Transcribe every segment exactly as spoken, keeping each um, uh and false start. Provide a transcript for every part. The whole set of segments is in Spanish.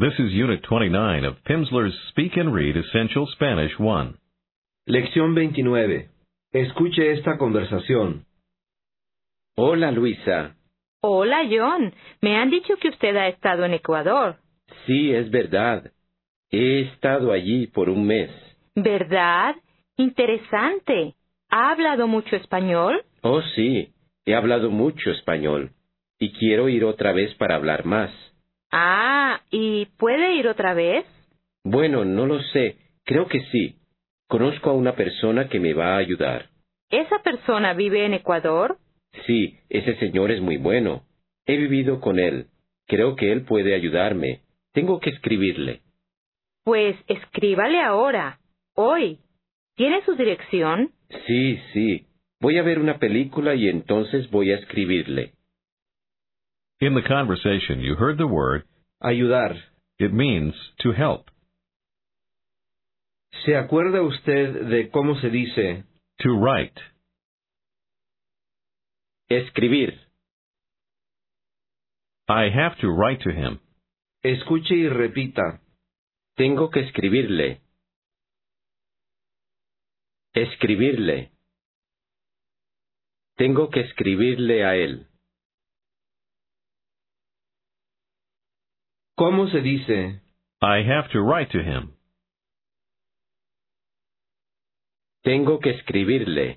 This is Unit twenty-nine of Pimsleur's Speak and Read Essential Spanish one. Lección veintinueve. Escuche esta conversación. Hola, Luisa. Hola, John. Me han dicho que usted ha estado en Ecuador. Sí, es verdad. He estado allí por un mes. ¿Verdad? Interesante. ¿Ha hablado mucho español? Oh, sí. He hablado mucho español. Y quiero ir otra vez para hablar más. Ah, ¿y puede ir otra vez? Bueno, no lo sé. Creo que sí. Conozco a una persona que me va a ayudar. ¿Esa persona vive en Ecuador? Sí, ese señor es muy bueno. He vivido con él. Creo que él puede ayudarme. Tengo que escribirle. Pues escríbale ahora, hoy. ¿Tiene su dirección? Sí, sí. Voy a ver una película y entonces voy a escribirle. In the conversation, you heard the word. Ayudar. It means to help. ¿Se acuerda usted de cómo se dice? To write. Escribir. I have to write to him. Escuche y repita. Tengo que escribirle. Escribirle. Tengo que escribirle a él. ¿Cómo se dice? I have to write to him. Tengo que escribirle.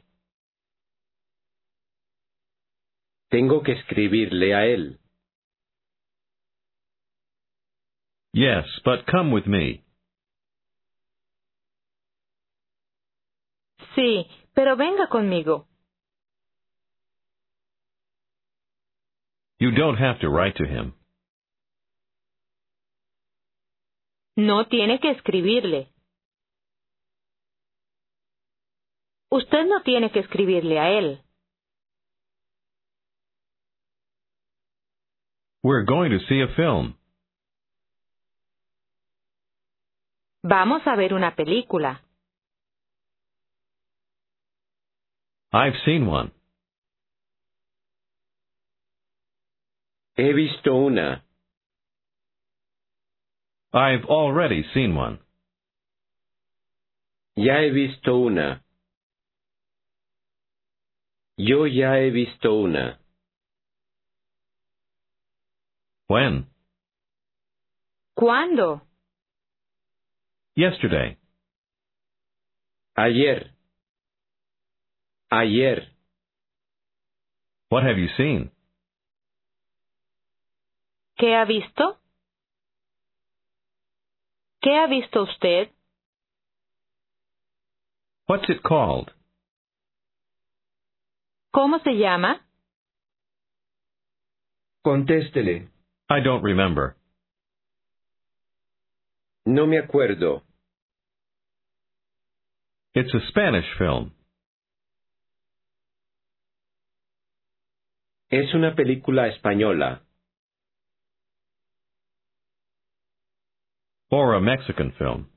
Tengo que escribirle a él. Yes, but come with me. Sí, pero venga conmigo. You don't have to write to him. No tiene que escribirle. Usted no tiene que escribirle a él. We're going to see a film. Vamos a ver una película. I've seen one. He visto una. I've already seen one. Ya he visto una. Yo ya he visto una. When? ¿Cuándo? Yesterday. Ayer. Ayer. What have you seen? ¿Qué ha visto? ¿Qué ha visto usted? What's it called? ¿Cómo se llama? Contéstele. I don't remember. No me acuerdo. It's a Spanish film. Es una película española. Or a Mexican film.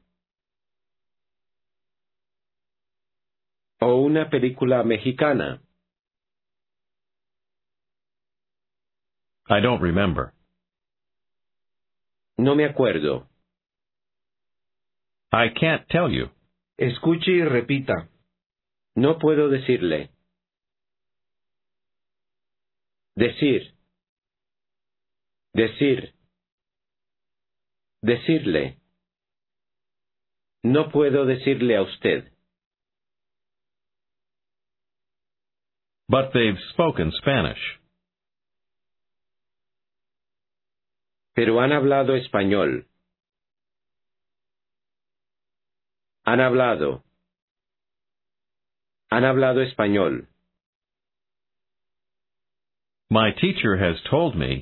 O una película mexicana. I don't remember. No me acuerdo. I can't tell you. Escuche y repita. No puedo decirle. Decir. Decir. Decirle. No puedo decirle a usted. But they've spoken Spanish. Pero han hablado español. Han hablado. Han hablado español. My teacher has told me.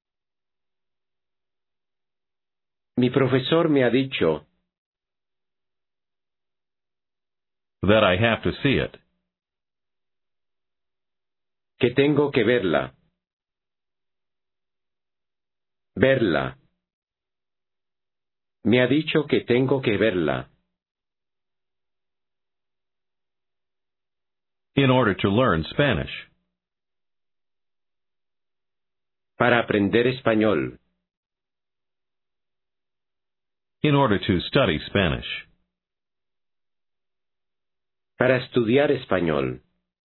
Mi profesor me ha dicho That I have to see it. que tengo que verla. Verla. Me ha dicho que tengo que verla. In order to learn Spanish. Para aprender español. in order to study Spanish. Para estudiar español.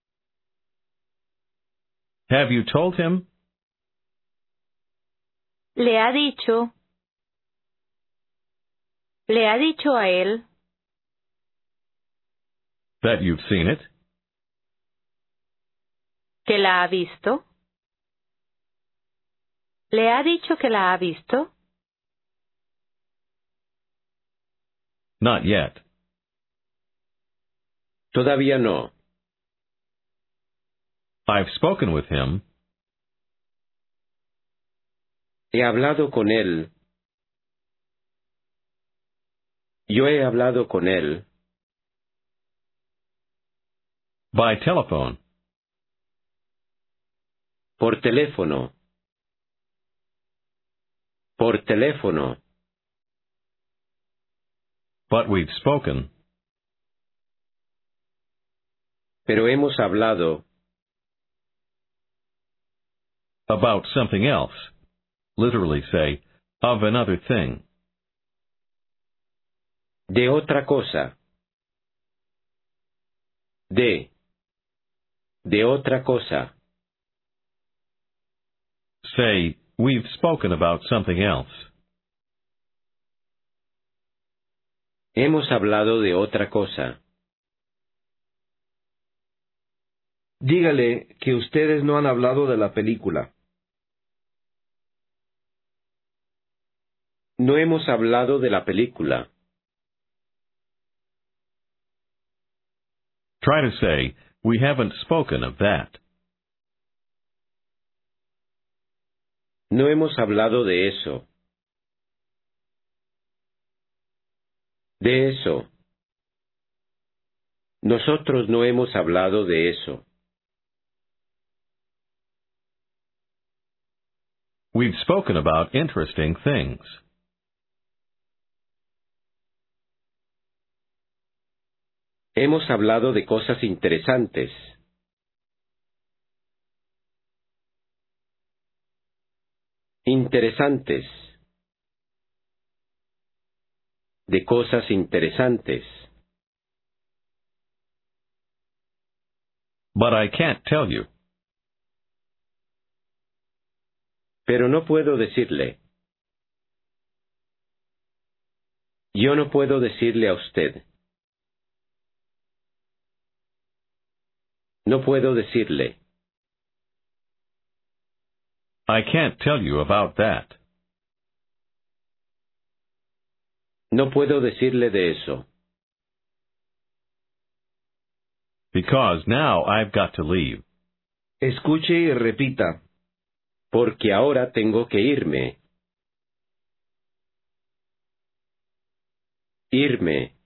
Have you told him? Le ha dicho. Le ha dicho a él. That you've seen it? Que la ha visto. ¿Le ha dicho que la ha visto? Not yet. Todavía no. I've spoken with him. He hablado con él. Yo he hablado con él. By telephone. Por teléfono. Por teléfono. But we've spoken. Pero hemos hablado. About something else. Literally say, of another thing. De otra cosa. De. De otra cosa. Say, we've spoken about something else. Hemos hablado de otra cosa. Dígale que ustedes no han hablado de la película. No hemos hablado de la película. Try to say, we haven't spoken of that. No hemos hablado de eso. De eso. Nosotros no hemos hablado de eso. We've spoken about interesting things. Hemos hablado de cosas interesantes. Interesantes. De cosas interesantes. But I can't tell you. Pero no puedo decirle. Yo no puedo decirle a usted. No puedo decirle. I can't tell you about that. No puedo decirle de eso. Because now I've got to leave. Escuche y repita. Porque ahora tengo que irme. Irme.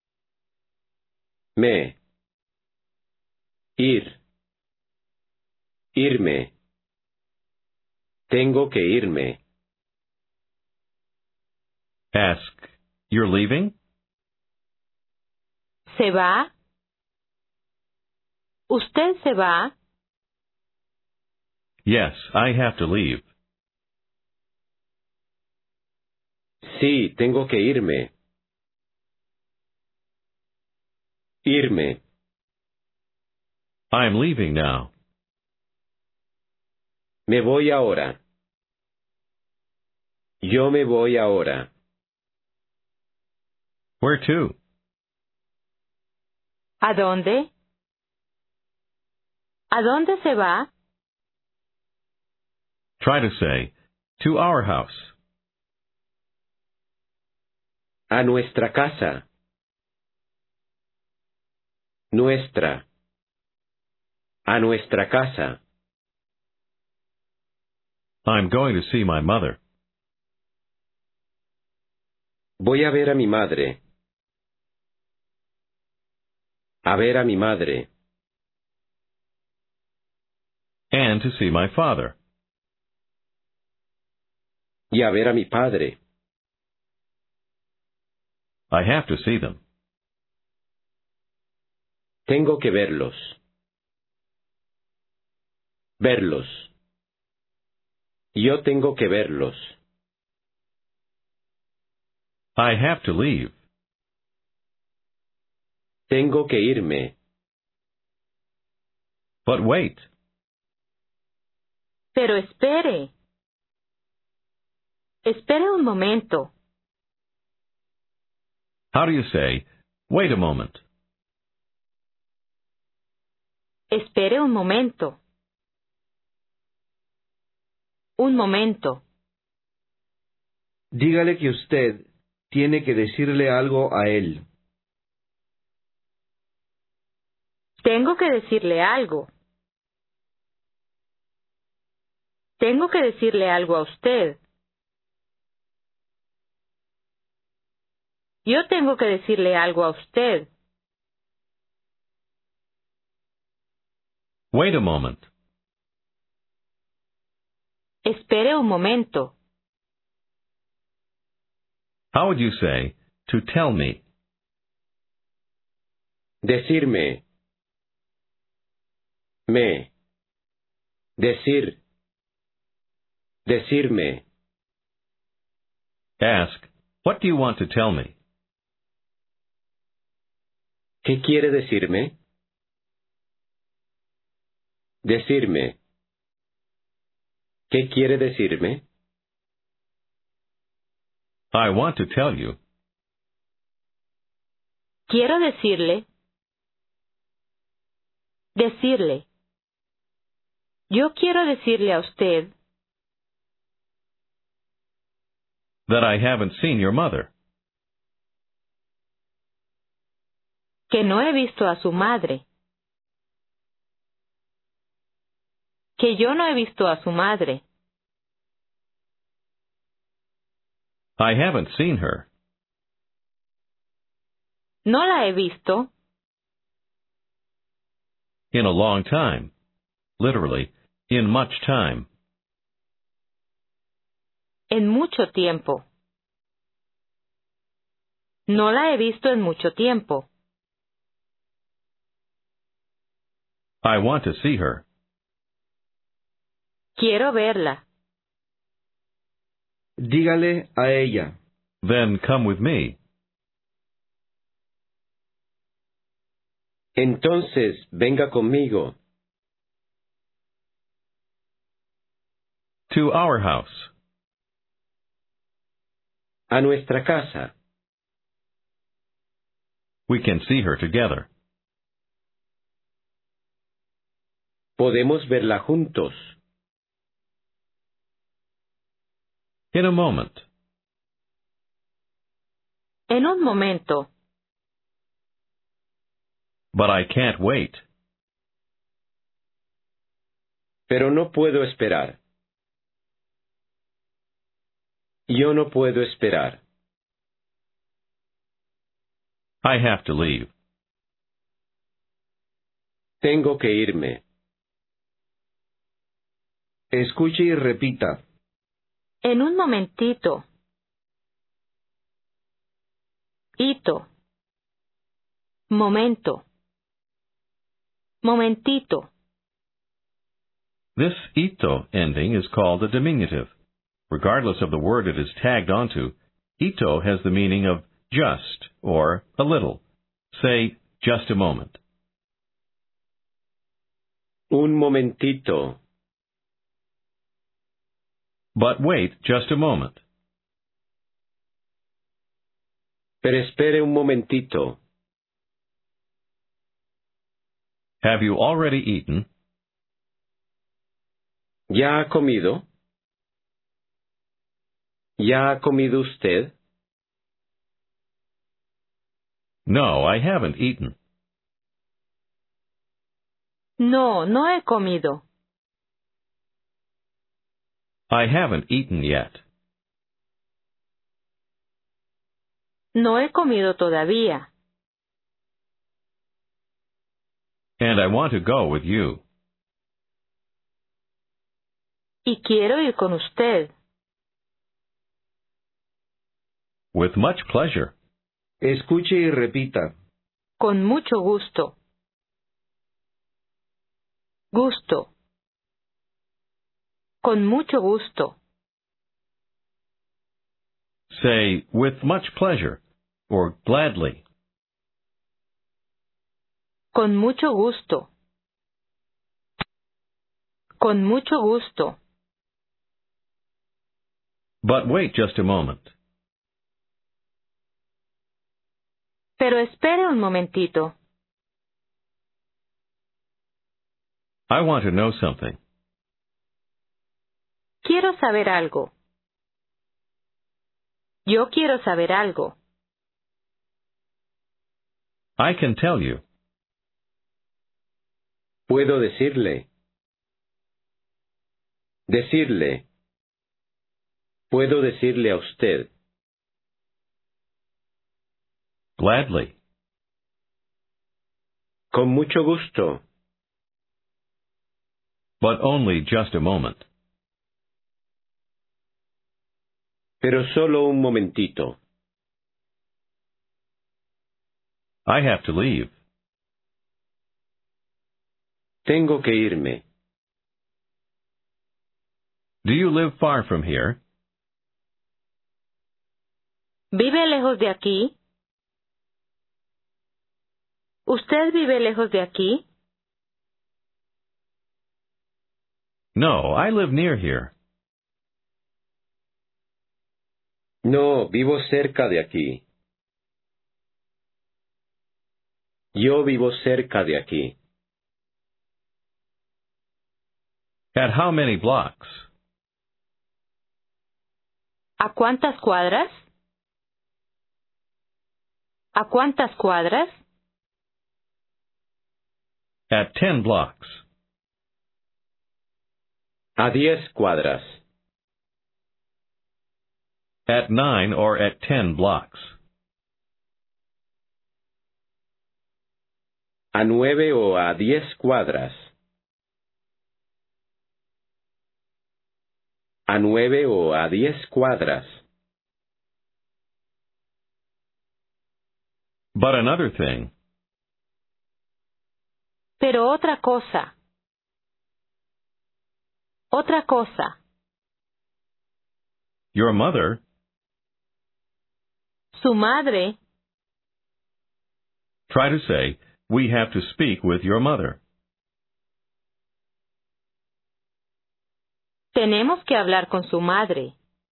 Me. Ir. Irme. Tengo que irme. Ask, you're leaving? ¿Se va? ¿Usted se va? Yes, I have to leave. Sí, tengo que irme. Irme. I'm leaving now. Me voy ahora. Yo me voy ahora. Where to? ¿A dónde? ¿A dónde se va? Try to say, to our house. A nuestra casa. Nuestra. A nuestra casa. I'm going to see my mother. Voy a ver a mi madre. A ver a mi madre. And to see my father. Y a ver a mi padre. I have to see them. Tengo que verlos. Verlos. Yo tengo que verlos. I have to leave. Tengo que irme. But wait. Pero espere. Espere un momento. How do you say, wait a moment? Espere un momento. Un momento. Dígale que usted tiene que decirle algo a él. Tengo que decirle algo. Tengo que decirle algo a usted. Yo tengo que decirle algo a usted. Wait a moment. Espere un momento. How would you say, to tell me? Decirme. Me. Decir. Decirme. Ask, what do you want to tell me? ¿Qué quiere decirme? Decirme. ¿Qué quiere decirme? I want to tell you. Quiero decirle. Decirle. Yo quiero decirle a usted That I haven't seen your mother. que no he visto a su madre. Que yo no he visto a su madre. I haven't seen her. No la he visto In a long time. Literally, in much time. en mucho tiempo. No la he visto en mucho tiempo. I want to see her. Quiero verla. Dígale a ella. Then come with me. Entonces, venga conmigo. To our house. A nuestra casa. We can see her together. Podemos verla juntos. In a moment. En un momento. But I can't wait. Pero no puedo esperar. Yo no puedo esperar. I have to leave. Tengo que irme. Escuche y repita. En un momentito. Hito. Momento. Momentito. This ito ending is called a diminutive. Regardless of the word it is tagged onto, ito has the meaning of just or a little. Say, just a moment. Un momentito. But wait just a moment. Pero espere un momentito. Have you already eaten? ¿Ya ha comido? ¿Ya ha comido usted? No, I haven't eaten. No, no he comido. I haven't eaten yet. No he comido todavía. And I want to go with you. Y quiero ir con usted. With much pleasure. Escuche y repita. Con mucho gusto. Gusto. Con mucho gusto. Say, with much pleasure, or gladly. Con mucho gusto. Con mucho gusto. But wait just a moment. Pero espere un momentito. I want to know something. Quiero saber algo. Yo quiero saber algo. I can tell you. Puedo decirle. Decirle. Puedo decirle a usted. Gladly. Con mucho gusto. But only just a moment. Pero solo un momentito. I have to leave. Tengo que irme. Do you live far from here? ¿Vive lejos de aquí? ¿Usted vive lejos de aquí? No, I live near here. No, vivo cerca de aquí. Yo vivo cerca de aquí. At how many blocks? ¿A cuántas cuadras? ¿A cuántas cuadras? At ten blocks. A diez cuadras. At nine or at ten blocks. A nueve o a diez cuadras. A nueve o a diez cuadras. But another thing. Pero otra cosa. Otra cosa. Your mother. Su madre. Try to say, we have to speak with your mother. Tenemos que hablar con su madre.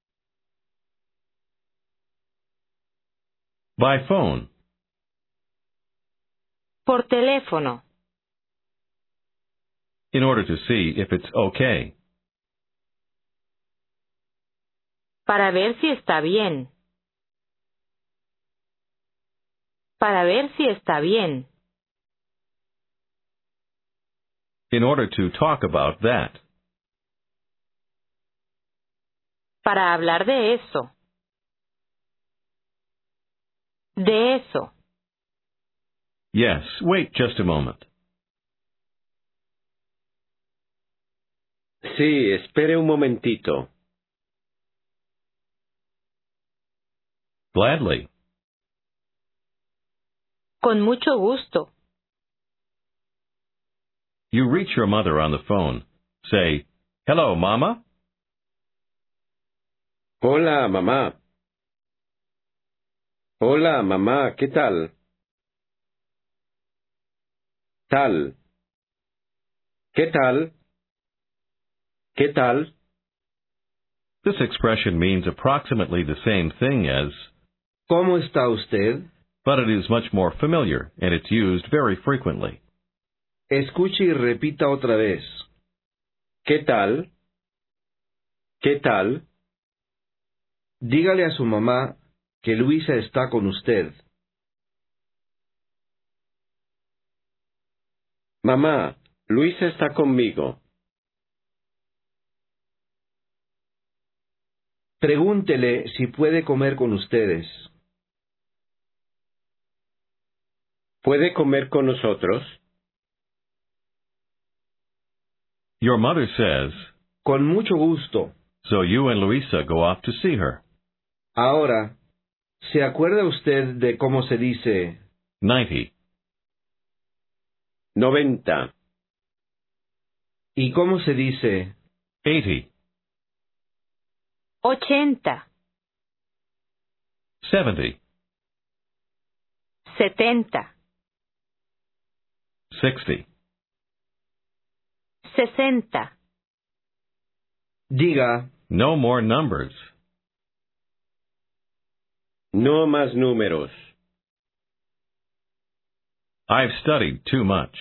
By phone. Por teléfono. In order to see if it's okay. Para ver si está bien. Para ver si está bien. In order to talk about that. Para hablar de eso. De eso. Yes, wait just a moment. Sí, espere un momentito. Gladly. Con mucho gusto. You reach your mother on the phone. Say, hello, Mama. Hola, mamá. Hola, mamá, ¿qué tal? Tal. ¿Qué tal? ¿Qué tal? This expression means approximately the same thing as, ¿Cómo está usted? but it is much more familiar, and it's used very frequently. Escuche y repita otra vez. ¿Qué tal? ¿Qué tal? Dígale a su mamá que Luisa está con usted. Mamá, Luisa está conmigo. Pregúntele si puede comer con ustedes. ¿Puede comer con nosotros? Your mother says, Con mucho gusto. so you and Luisa go off to see her. Ahora, ¿se acuerda usted de cómo se dice Ninety. Noventa. y cómo se dice Eighty. Ochenta. seventy, setenta, sixty. sesenta. Diga, No more numbers. No más números. I've studied too much.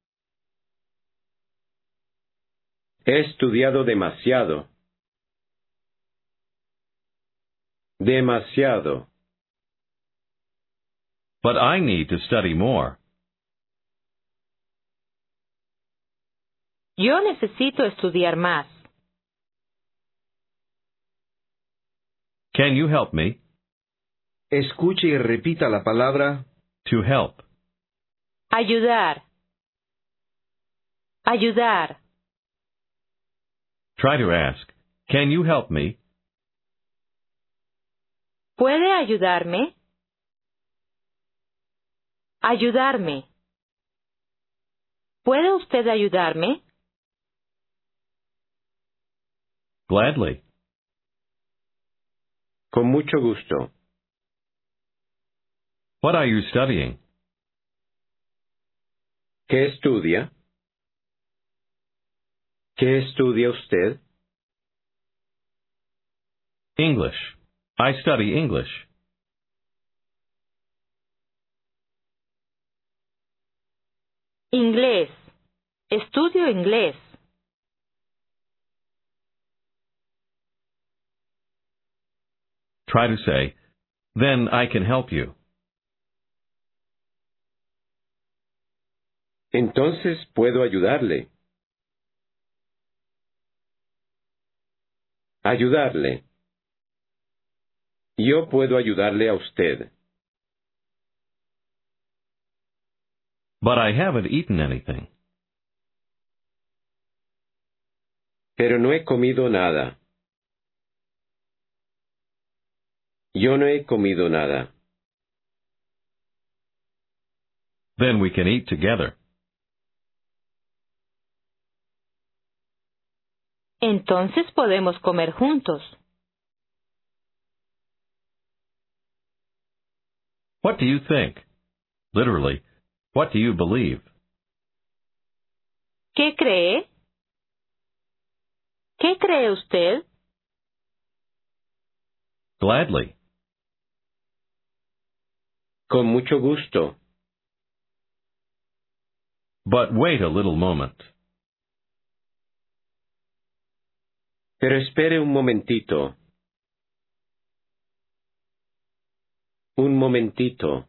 He estudiado demasiado. Demasiado. But I need to study more. Yo necesito estudiar más. Can you help me? escuche y repita la palabra To help. Ayudar. Ayudar. Try to ask, can you help me? ¿Puede ayudarme? Ayudarme. ¿Puede usted ayudarme? Gladly. Con mucho gusto. What are you studying? ¿Qué estudia? ¿Qué estudia usted? English. I study English. Inglés. Estudio inglés. Try to say, then I can help you. Entonces puedo ayudarle. Ayudarle. Yo puedo ayudarle a usted. But I haven't eaten anything. Pero no he comido nada. Yo no he comido nada. Then we can eat together. Entonces podemos comer juntos. What do you think? Literally, what do you believe? ¿Qué cree? ¿Qué cree usted? Gladly. Con mucho gusto. But wait a little moment. Pero espere un momentito. Un momentito.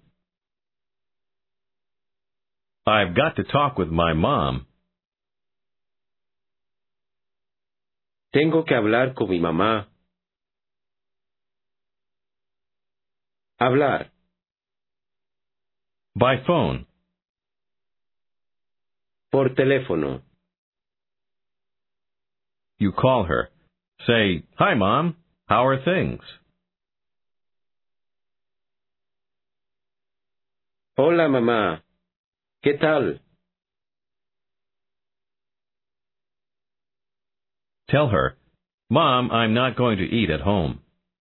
I've got to talk with my mom. Tengo que hablar con mi mamá. Hablar. By phone. Por teléfono. You call her. Say, hi, Mom. How are things? Hola, mamá. ¿Qué tal? Tell her, Mom, I'm not going to eat at home.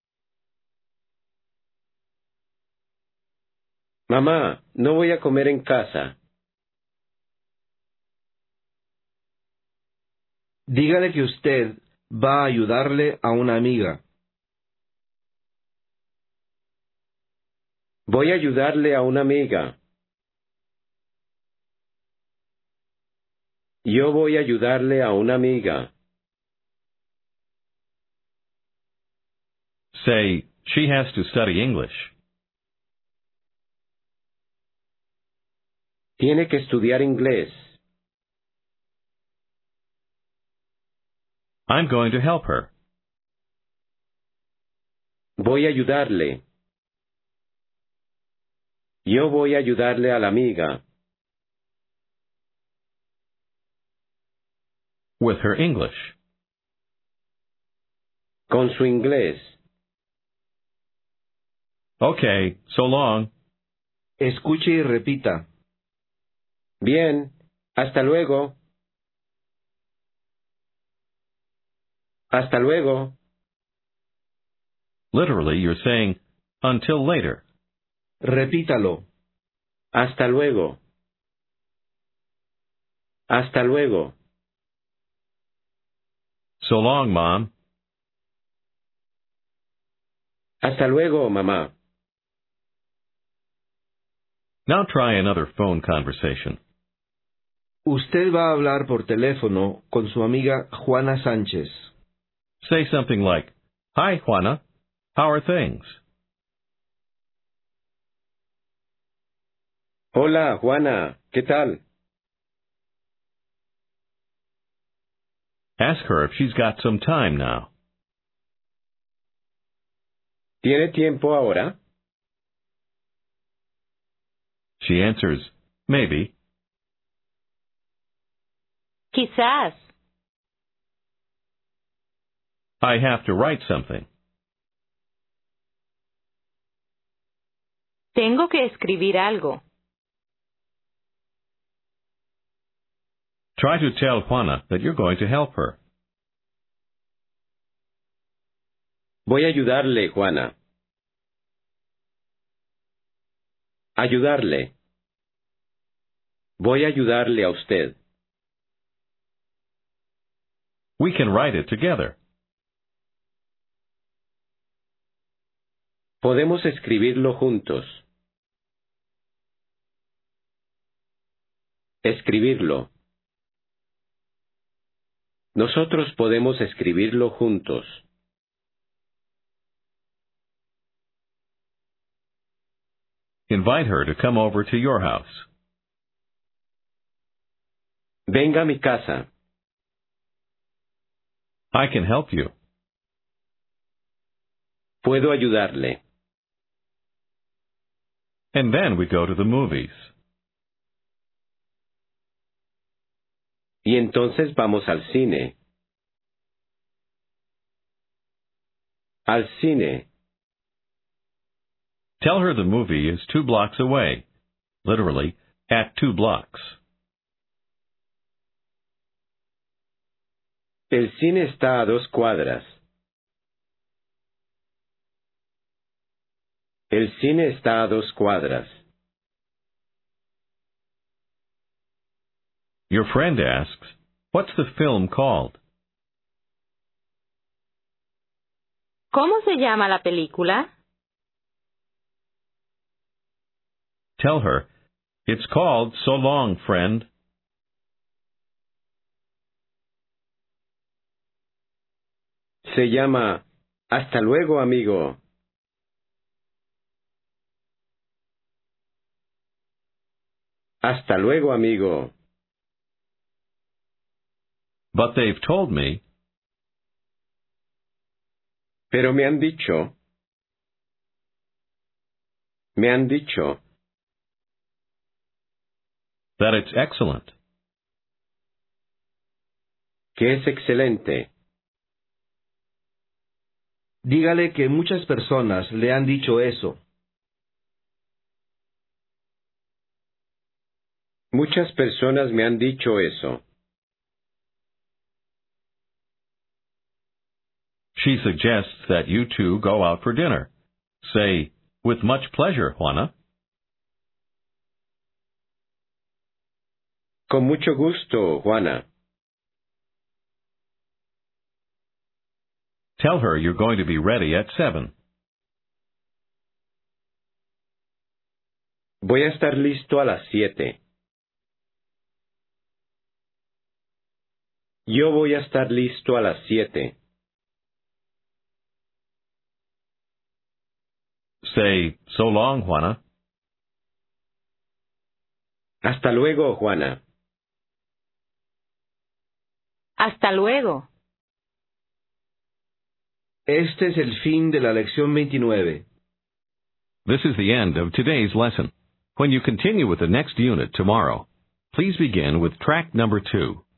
Mamá, no voy a comer en casa. dígale que usted va a ayudarle a una amiga. Voy a ayudarle a una amiga. Yo voy a ayudarle a una amiga. Say, she has to study English. Tiene que estudiar inglés. I'm going to help her. Voy a ayudarle. Yo voy a ayudarle a la amiga. With her English. Con su inglés. Okay, so long. Escuche y repita. Bien. Hasta luego. Hasta luego. Literally, you're saying, Until later. Repítalo. Hasta luego. Hasta luego. So long, Mom. Hasta luego, mamá. Now try another phone conversation. Usted va a hablar por teléfono con su amiga Juana Sánchez. Say something like, Hi, Juana. How are things? Hola, Juana. ¿Qué tal? Ask her if she's got some time now. ¿Tiene tiempo ahora? She answers, Maybe. Quizás. I have to write something. Tengo que escribir algo. Try to tell Juana that you're going to help her. Voy a ayudarle, Juana. Ayudarle. Voy a ayudarle a usted. We can write it together. Podemos escribirlo juntos. Escribirlo. Nosotros podemos escribirlo juntos. Invite her to come over to your house. Venga a mi casa. I can help you. Puedo ayudarle. And then we go to the movies. Y entonces vamos al cine. Al cine. Tell her the movie is two blocks away. Literally, at two blocks. El cine está a dos cuadras. El cine está a dos cuadras. Your friend asks, What's the film called? ¿Cómo se llama la película? Tell her, It's called So Long, Friend. Se llama Hasta luego, amigo. Hasta luego, amigo. But they've told me. Pero me han dicho. Me han dicho. That it's excellent. Que es excelente. Dígale que muchas personas le han dicho eso. Muchas personas me han dicho eso. She suggests that you two go out for dinner. Say, With much pleasure, Juana. Con mucho gusto, Juana. Tell her you're going to be ready at seven. Voy a estar listo a las siete. Yo voy a estar listo a las siete. Say, So long, Juana. Hasta luego, Juana. Hasta luego. Este es el fin de la lección veintinueve. This is the end of today's lesson. When you continue with the next unit tomorrow, please begin with track number two.